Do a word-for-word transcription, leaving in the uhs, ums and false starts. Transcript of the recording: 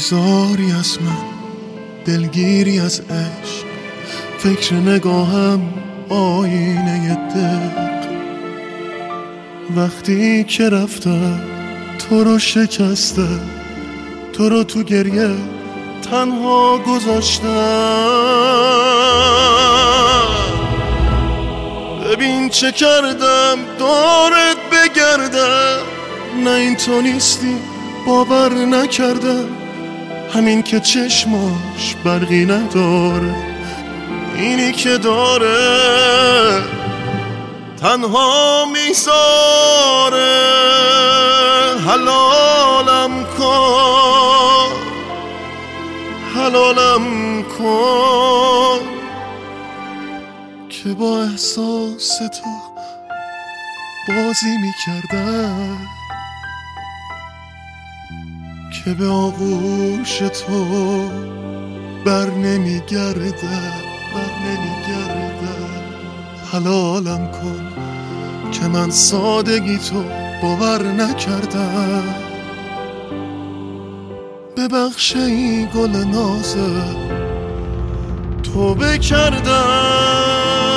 بیزاری از من، دلگیری از عشق، فکر نگاهم آینه دق. وقتی که رفتم تو رو شکسته، تو رو تو گریه تنها گذاشتم. ببین چه کردم دورت بگردم، نه این تو نیستی باور نکردم. همین که چشماش برقی نداره، اینی که داره تنها میذاره. حلالم کن، حلالم کن که با احساس تو بازی میکردم، که به آغوش تو بر نمیگردم، بر نمیگردم. حلالم کن که من سادگی تو باور نکردم. ببخش این گل نازه توبه کردم.